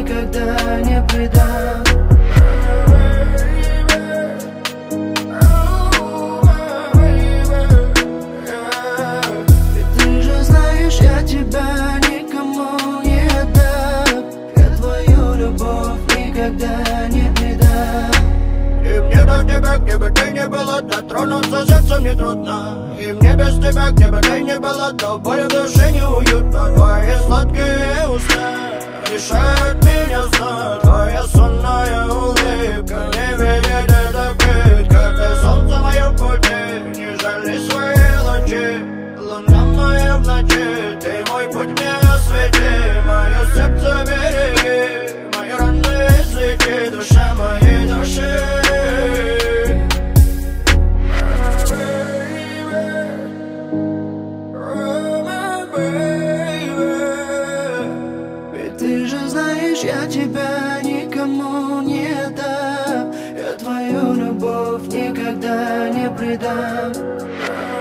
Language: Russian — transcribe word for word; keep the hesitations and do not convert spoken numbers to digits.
никогда не предам. И ты же знаешь, я тебя никому не отдам. Я твою любовь никогда не предам. И мне до тебя, где бы ты ни была, дотронуться сердцем не трудно. И мне без тебя, где бы ты ни была, до боли в душе неуютно. Твои сладкие уста лишают меня сна. Твоя сонная улыбка не видит этот вид. Как ты солнце мое в пути, не жали свои лучи. Луна моя в ночи, ты мой путь мне освети. Мое сердце береги, мои раны языки, душа моей души. Ты же знаешь, я тебя никому не отдам. Я твою любовь никогда не предам.